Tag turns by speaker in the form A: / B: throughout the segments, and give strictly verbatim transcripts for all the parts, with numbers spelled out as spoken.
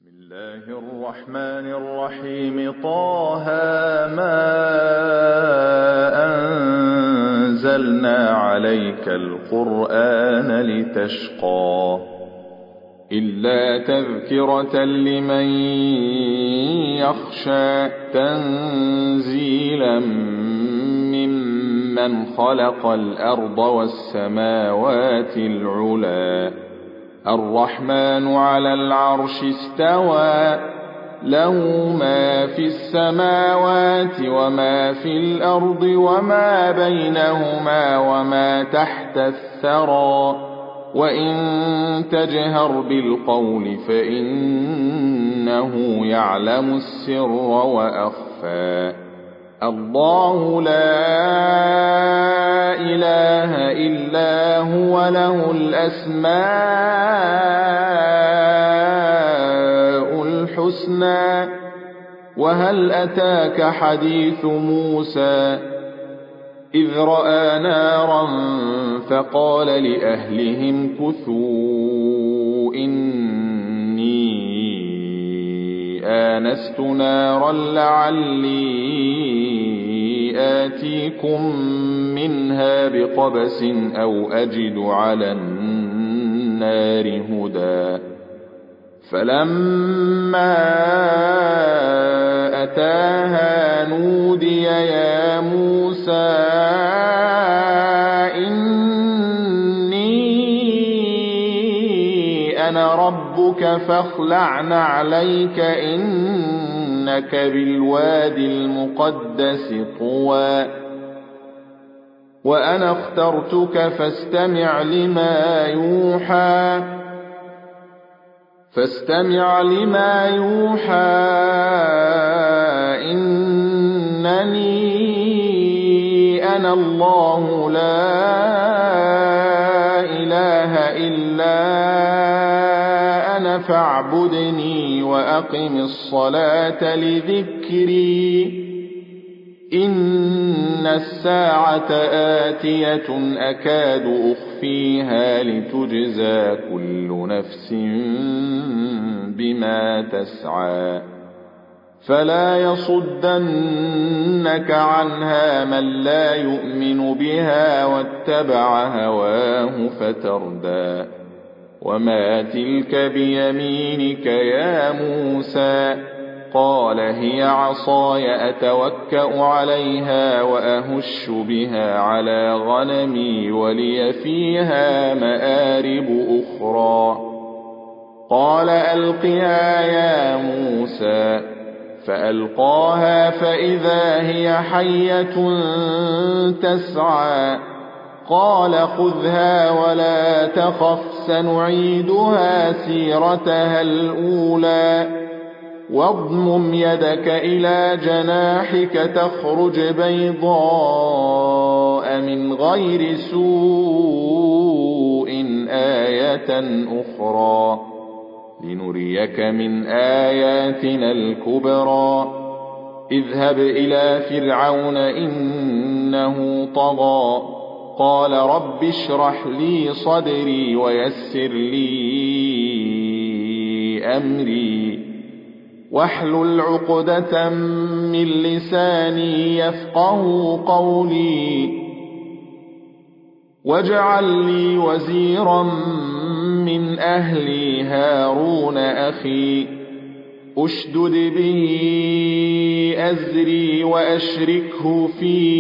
A: بسم الله الرحمن الرحيم طه ما أنزلنا عليك القرآن لتشقى إلا تذكرة لمن يخشى تنزيلا ممن خلق الأرض والسماوات العلى الرحمن على العرش استوى له ما في السماوات وما في الأرض وما بينهما وما تحت الثرى وإن تجهر بالقول فإنه يعلم السر وأخفى الله لا إله إلا هو له الأسماء الحسنى وهل أتاك حديث موسى إذ رأى نارا فقال لأهلهم كثوا إني آنست نارا لعلي آتيكم منها بقبس أو أجد على النار هدى فلما أتاها نودي يا موسى إني أنا ربك فاخلع نعليك إنك بالوادي المقدس طوى وأنا اخترتك فاستمع لما يوحى فاستمع لما يوحى إنني أنا الله لا إله إلا أنا فاعبدني وأقم الصلاة لذكري إن الساعة آتية أكاد أخفيها لتجزى كل نفس بما تسعى فلا يصدنك عنها من لا يؤمن بها واتبع هواه فتردى وما تلك بيمينك يا موسى قال هي عصاي أتوكأ عليها وأهش بها على غنمي ولي فيها مآرب أخرى قال ألقها يا موسى فألقاها فإذا هي حية تسعى قال خذها ولا تخف سنعيدها سيرتها الأولى واضمم يدك إلى جناحك تخرج بيضاء من غير سوء آية أخرى لنريك من آياتنا الكبرى اذهب إلى فرعون إنه طغى قال رب اشرح لي صدري ويسر لي أمري واحلل عقدة من لساني يفقه قولي واجعل لي وزيرا من أهلي هارون أخي أشدد به أزري وأشركه في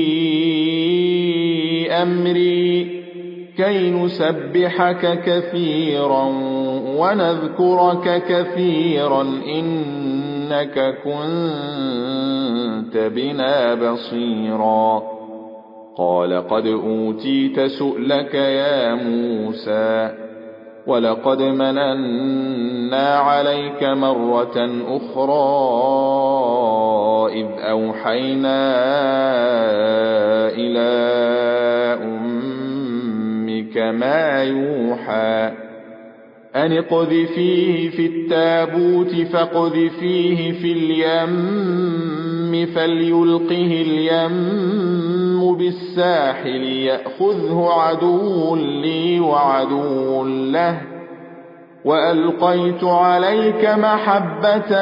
A: أمري كي نسبحك كثيرا ونذكرك كثيرا إنك كنت بنا بصيرا قال قد أوتيت سؤلك يا موسى ولقد مننا عليك مرة أخرى إذ أوحينا إلى أمك ما يوحى أن اقذفيه في التابوت فاقذفيه في اليم فليلقه اليم بالساحل يأخذه عدو لي وعدو له وألقيت عليك محبة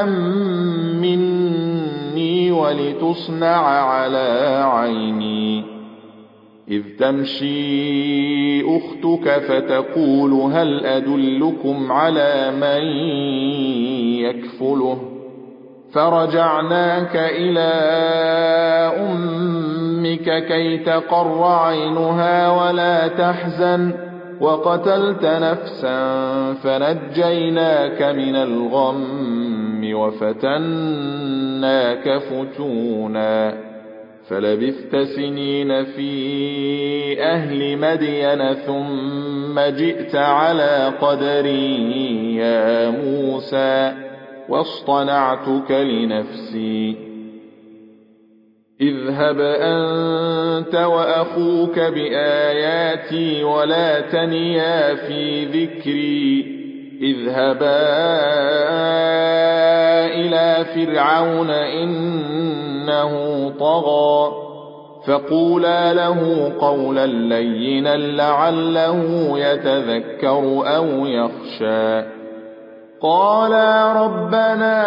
A: مني ولتصنع على عيني إذ تمشي أختك فتقول هل أدلكم على من يكفله فرجعناك إلى أمك كي تقر عينها ولا تحزن وقتلت نفسا فنجيناك من الغم وفتناك فتونا فلبثت سنين في أهل مدين ثم جئت على قدري يا موسى واصطنعتك لنفسي اذهب أنت وأخوك بآياتي ولا تنيا في ذكري اذهبا إلى فرعون إنه طغى فقولا له قولا لينا لعله يتذكر أو يخشى قالا ربنا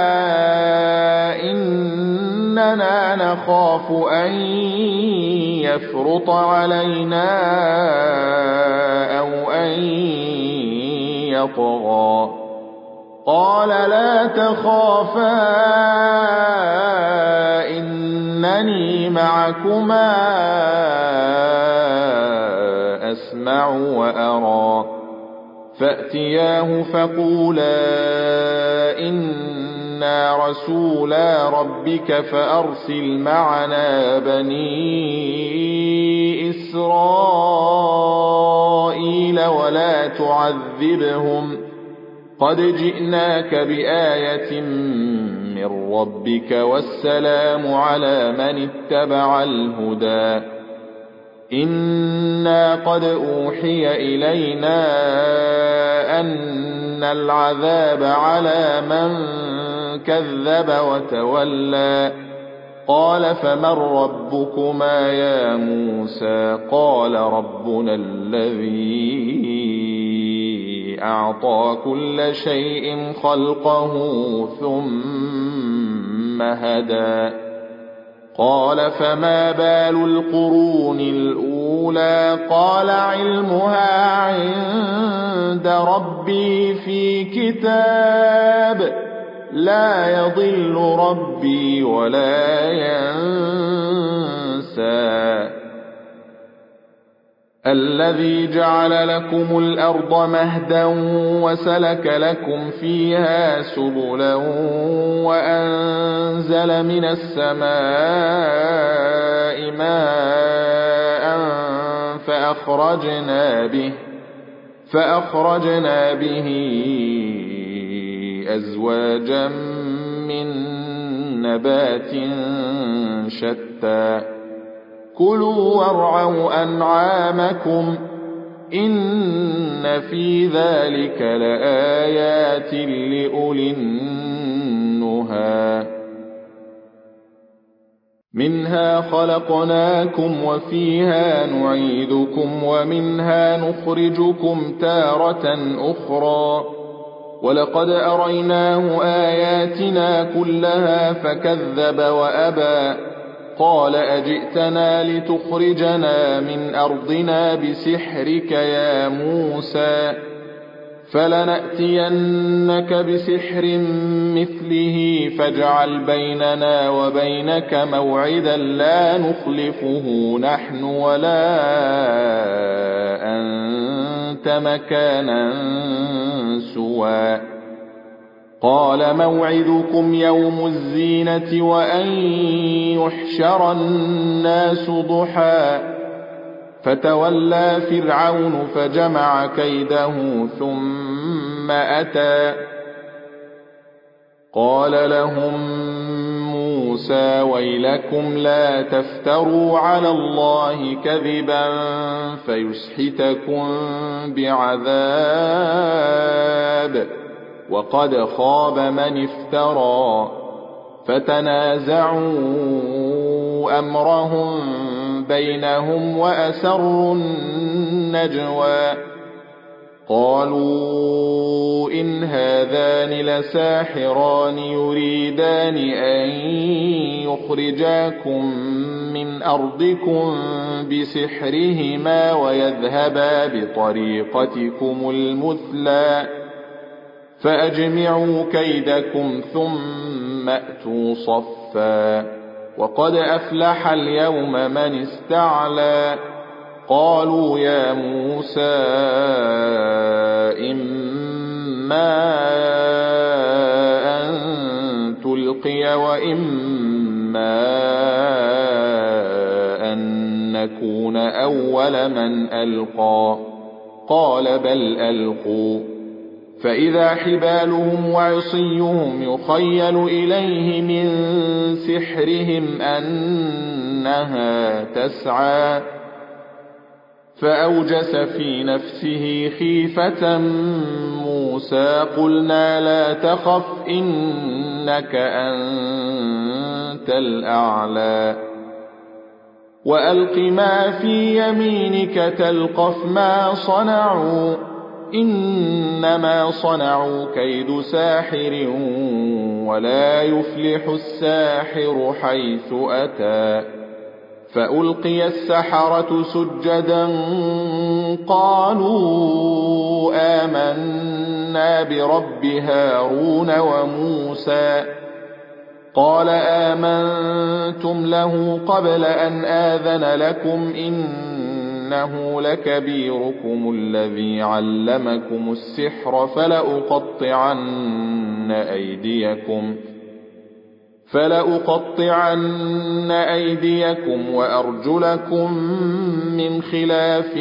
A: إننا نخاف أن يفرط علينا أو أن يطغى قال لا تخافا إنني معكما أسمع وأرى فأتياه فقولا إنا رسولا ربك فأرسل معنا بني إسرائيل ولا تعذبهم قد جئناك بآية من ربك والسلام على من اتبع الهدى إنا قد أوحي إلينا أن العذاب على من كذب وتولى قال فمن ربكما يا موسى قال ربنا الذي أعطى كل شيء خلقه ثم هدى قال فما بال القرون الأولى قال علمها عند ربي في كتاب لا يضل ربي ولا ينسى الذي جعل لكم الأرض مهدا وسلك لكم فيها سبلا وأنزل من السماء ماء فأخرجنا به فأخرجنا به أزواجا من نبات شتى كلوا وارعوا أنعامكم إن في ذلك لآيات لأولي النهى منها خلقناكم وفيها نعيدكم ومنها نخرجكم تارة أخرى ولقد أريناه آياتنا كلها فكذب وأبى قال أجئتنا لتخرجنا من أرضنا بسحرك يا موسى فلنأتينك بسحر مثله فاجعل بيننا وبينك موعدا لا نخلفه نحن ولا أنت مكانا سوى قال موعدكم يوم الزينة وأن يحشر الناس ضحى فتولى فرعون فجمع كيده ثم أتى قال لهم موسى ويلكم لا تفتروا على الله كذبا فيسحتكم بعذاب وقد خاب من افترى فتنازعوا أمرهم بينهم وأسروا النجوى قالوا إن هذان لساحران يريدان أن يخرجاكم من أرضكم بسحرهما ويذهبا بطريقتكم المثلى فأجمعوا كيدكم ثم أتوا صفا وقد أفلح اليوم من استعلى قالوا يا موسى إما أن تلقي وإما أن نكون أول من ألقى قال بل ألقوا فإذا حبالهم وعصيهم يخيل إليه من سحرهم أنها تسعى فأوجس في نفسه خيفة موسى قلنا لا تخف إنك أنت الأعلى وألق ما في يمينك تلقف ما صنعوا إنما صنعوا كيد ساحر ولا يفلح الساحر حيث أتى فألقي السحرة سجدا قالوا آمنا برب هارون وموسى قال آمنتم له قبل أن آذن لكم إنه لكبيركم الذي علمكم السحر فلأقطعن أيديكم فلأقطعن أيديكم وأرجلكم من خلاف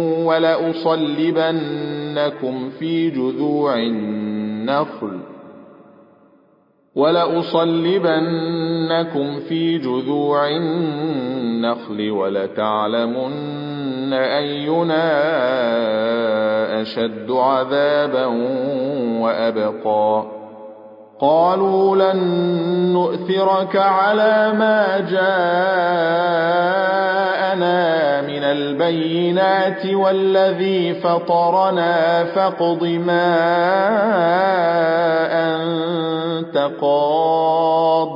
A: ولأصلبنكم في جذوع النخل ولأصلبنكم في جذوع النخل ولتعلمن أينا أشد عذابا وأبقى قالوا لن نؤثرك على ما جاءنا من البينات والذي فطرنا فاقض ما أنت قاض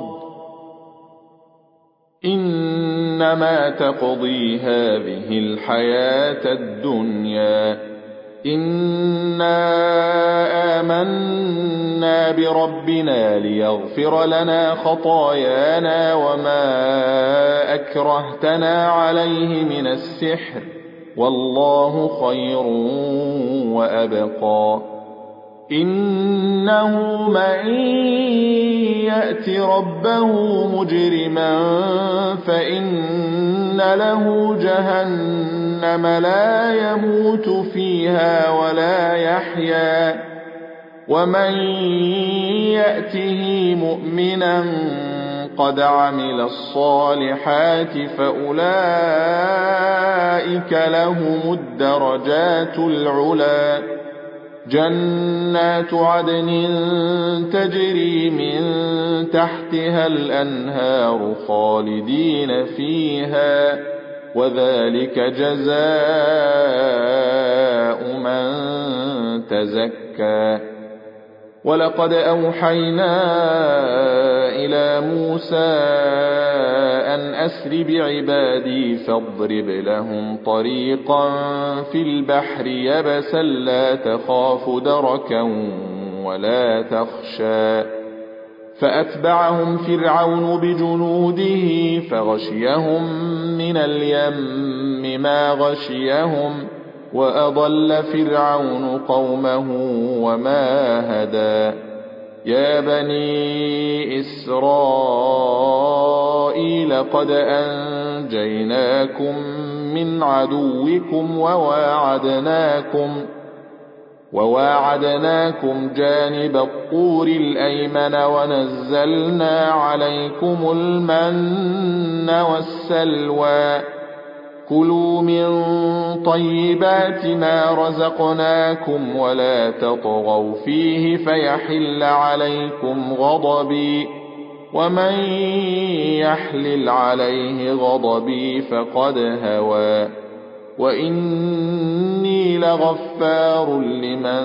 A: إنما تقضي هذه الحياة الدنيا إنا آمنا بربنا ليغفر لنا خطايانا وما أكرهتنا عليه من السحر والله خير وأبقى إنه من يأت ربه مجرما فإن له جهنم لا يموت فيها ولا يحيا ومن يأته مؤمنا قد عمل الصالحات فأولئك لهم الدرجات العلى جنات عدن تجري من تحتها الأنهار خالدين فيها وذلك جزاء من تزكى ولقد أوحينا إلى موسى أن أسر بعبادي فاضرب لهم طريقا في البحر يبسا لا تخاف دركا ولا تخشى فأتبعهم فرعون بجنوده فغشيهم من اليم ما غشيهم وأضل فرعون قومه وما هدى يا بني إسرائيل قد أنجيناكم من عدوكم وواعدناكم وواعدناكم جانب الطور الأيمن ونزلنا عليكم المن والسلوى كلوا من طيبات ما رزقناكم ولا تطغوا فيه فيحل عليكم غضبي ومن يحلل عليه غضبي فقد هوى وإني لغفار لمن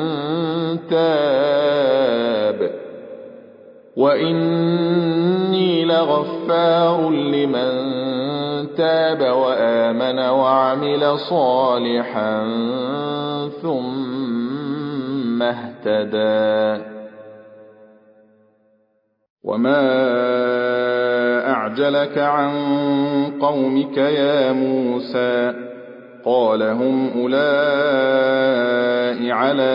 A: تاب وإني لغفار لمن تاب وآمن وعمل صالحا ثم اهتدى. وما أعجلك عن قومك يا موسى؟ قال هم أولئك على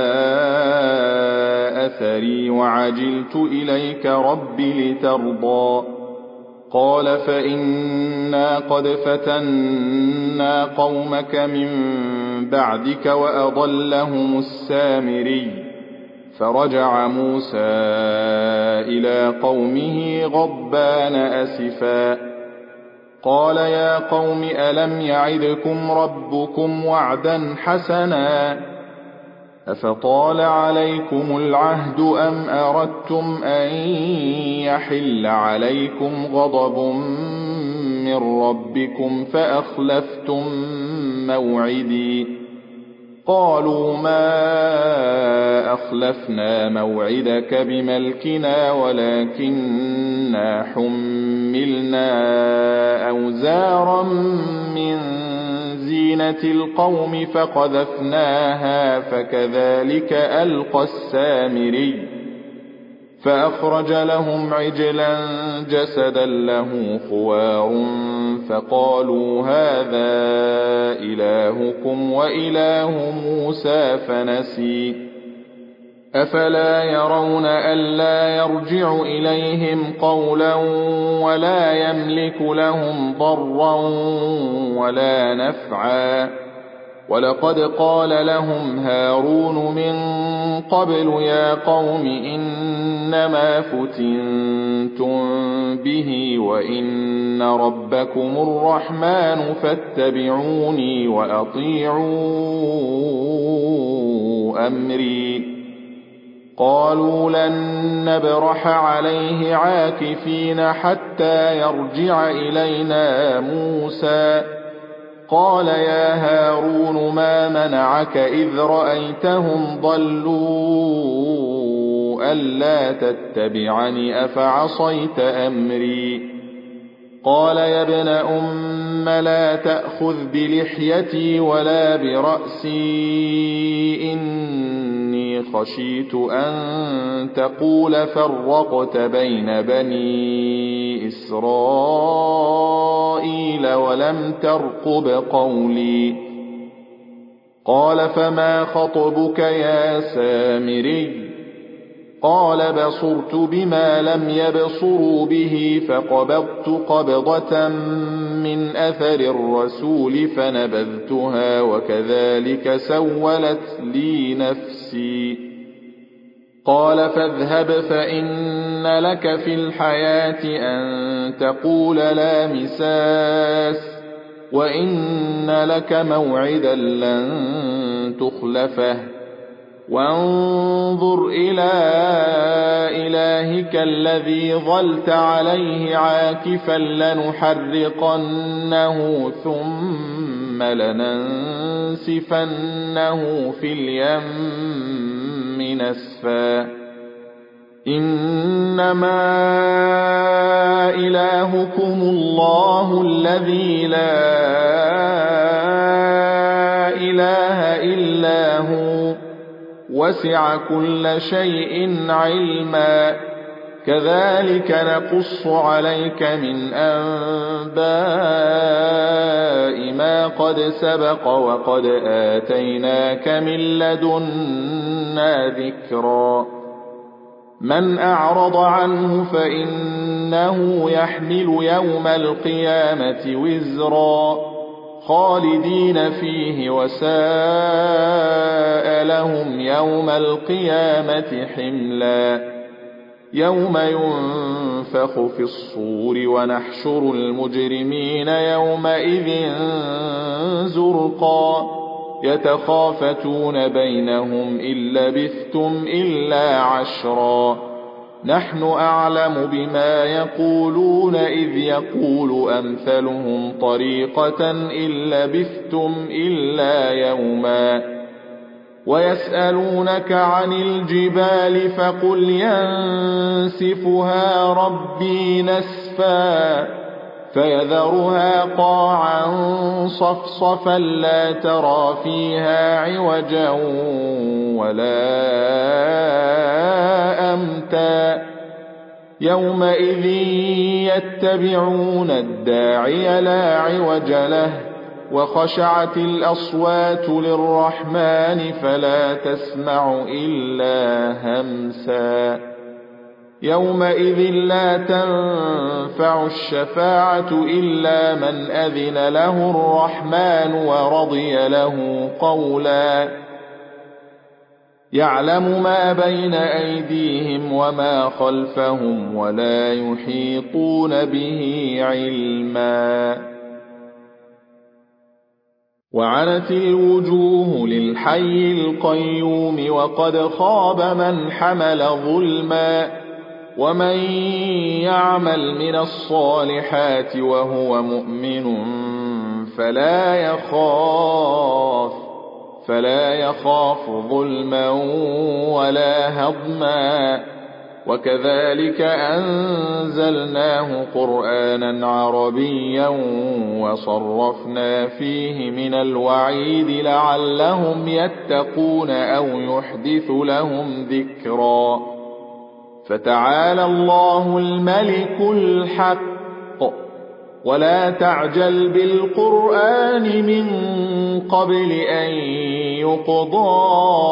A: أثري وعجلت إليك رب لترضى. قال فإنا قد فتنا قومك من بعدك وأضلهم السامري. فرجع موسى إلى قومه غضبان أسفا قال يا قوم ألم يعدكم ربكم وعدا حسنا أفطال عليكم العهد أم أردتم أن يحل عليكم غضب من ربكم فأخلفتم موعدي؟ قالوا ما أخلفنا موعدك بملكنا ولكننا حملنا أوزارا من زينة القوم فقذفناها فكذلك ألقى السامري. فأخرج لهم عجلا جسدا له خوار فقالوا هذا إلهكم وإله موسى فنسي. أفلا يرون ألا يرجع إليهم قولا ولا يملك لهم ضرا ولا نفعا؟ ولقد قال لهم هارون من قبل يا قوم إنما فتنتم به وإن ربكم الرحمن فاتبعوني وأطيعوا أمري. قالوا لن نبرح عليه عاكفين حتى يرجع إلينا موسى. قال يا هارون ما منعك إذ رأيتهم ضلوا ألا تتبعني أفعصيت أمري؟ قال يا ابن أم لا تأخذ بلحيتي ولا برأسي إني خشيت أن تقول فرقت بين بني إسرائيل ولم ترقب قولي. قال فما خطبك يا سامري؟ قال بصرت بما لم يبصروا به فقبضت قبضة من أثر الرسول فنبذتها وكذلك سولت لي نفسي. قال فاذهب فإن لك في الحياة أن تقول لا مساس وإن لك موعدا لن تخلفه وانظر إلى إلهك الذي ظلت عليه عاكفا لنحرقنه ثم لننسفنه في اليم نسفا. إنما إلهكم الله الذي لا إله إلا هو وسع كل شيء علما. كذلك نقص عليك من أنباء ما قد سبق وقد آتيناك من لدنا ذكرا. من أعرض عنه فإنه يحمل يوم القيامة وزرا خالدين فيه وساء لهم يوم القيامة حملا. يوم ينفخ في الصور ونحشر المجرمين يومئذ زرقا يتخافتون بينهم إن لبثتم إلا عشرا نحن أعلم بما يقولون إذ يقول أمثلهم طريقة إن لبثتم إلا يوما ويسألونك عن الجبال فقل ينسفها ربي نسفا فيذرها قاعا صفصفا لا ترى فيها عوجا ولا أمتا يومئذ يتبعون الداعي لا عوج له وخشعت الأصوات للرحمن فلا تسمع إلا همسا يومئذ لا تنفع الشفاعة إلا من أذن له الرحمن ورضي له قولا يعلم ما بين أيديهم وما خلفهم ولا يحيطون به علما وعنت الوجوه للحي القيوم وقد خاب من حمل ظلما ومن يعمل من الصالحات وهو مؤمن فلا يخاف فلا يخاف ظلما ولا هضما وكذلك أنزلناه قرآنا عربيا وصرفنا فيه من الوعيد لعلهم يتقون أو يحدث لهم ذكرا فتعالى الله الملك الحق ولا تعجل بالقرآن من قبل أن يقضى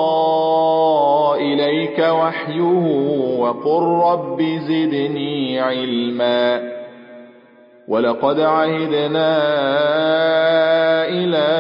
A: إليك وحيه وقل رب زدني علما ولقد عهدنا إلى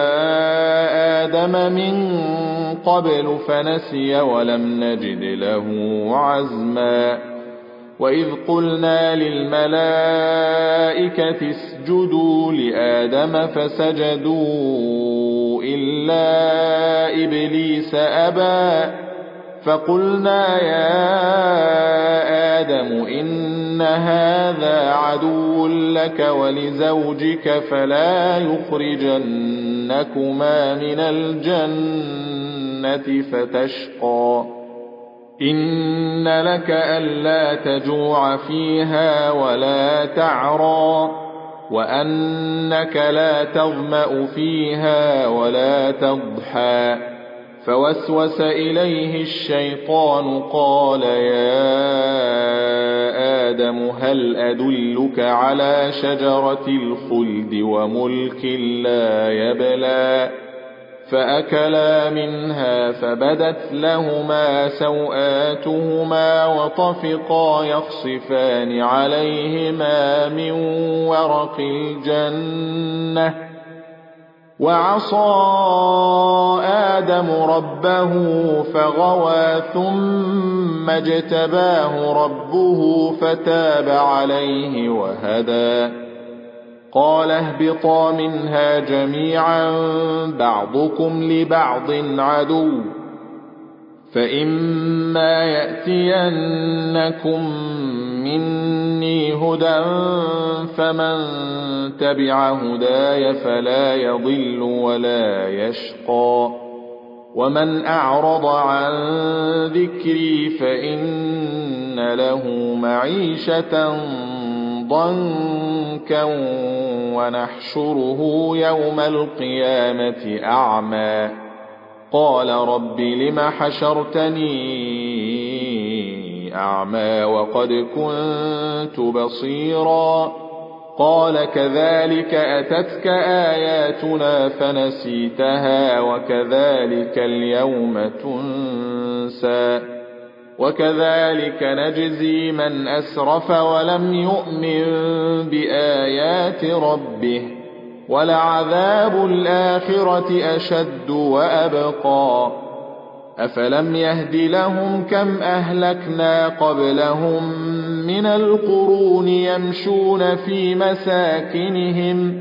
A: آدم من قبل فنسي ولم نجد له عزما وإذ قلنا للملائكة اسجدوا لآدم فسجدوا إلا إبليس أبى فقلنا يا آدم إن هذا عدو لك ولزوجك فلا يخرجنكما من الجنة فتشقى إن لك ألا تجوع فيها ولا تعرى وأنك لا تظمأ فيها ولا تضحى فوسوس إليه الشيطان قال يا آدم هل أدلك على شجرة الخلد وملك لا يبلى فأكلا منها فبدت لهما سوآتهما وطفقا يخصفان عليهما من ورق الجنة وعصى آدم ربه فغوى ثم اجتباه ربه فتاب عليه وهدى قال اهبطا منها جميعا بعضكم لبعض عدو فإما يأتينكم مني هدى فمن تبع هداي فلا يضل ولا يشقى ومن أعرض عن ذكري فإن له معيشة ضنكا ونحشره يوم القيامة أعمى قال رب لم حشرتني أعمى وقد كنت بصيرا قال كذلك أتتك آياتنا فنسيتها وكذلك اليوم تنسى وكذلك نجزي من أسرف ولم يؤمن بآيات ربه ولعذاب الآخرة أشد وأبقى أفلم يهد لهم كم أهلكنا قبلهم من القرون يمشون في مساكنهم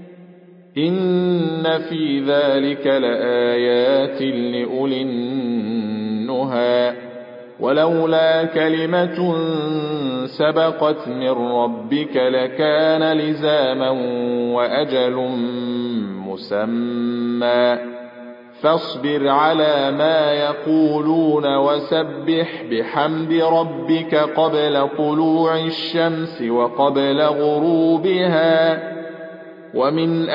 A: إن في ذلك لآيات لأولي النهى ولولا كلمة سبقت من ربك لكان لزاما وأجل مسمى فاصبر على ما يقولون وسبح بحمد ربك قبل طلوع الشمس وقبل غروبها ومن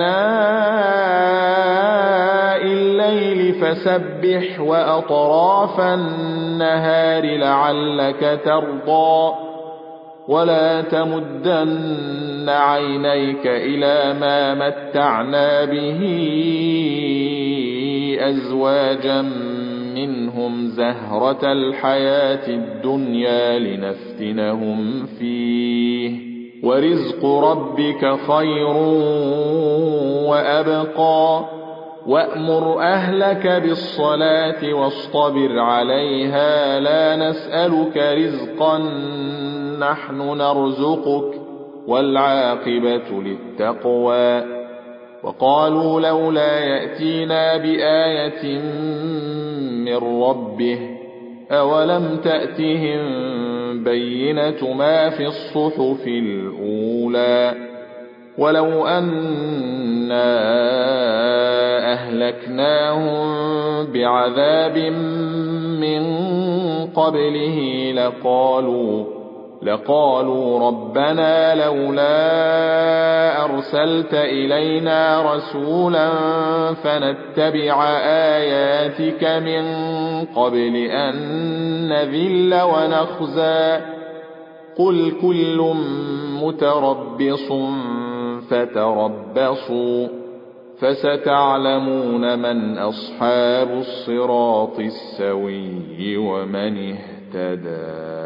A: آناء الليل فسبح وأطراف النهار لعلك ترضى ولا تمدن عينيك إلى ما متعنا به أزواجا منهم زهرة الحياة الدنيا لنفتنهم فيه ورزق ربك خير وأبقى وأمر أهلك بالصلاة واصطبر عليها لا نسألك رزقا نحن نرزقك والعاقبة للتقوى وقالوا لولا يأتينا بآية من ربه أولم تأتهم بينة ما في الصحف الأولى ولو أنا أهلكناهم بعذاب من قبله لقالوا لقالوا ربنا لولا أرسلت إلينا رسولا فنتبع آياتك من قبل أن نذل ونخزى قل كل متربص فتربصوا فستعلمون من أصحاب الصراط السوي ومن اهتدى.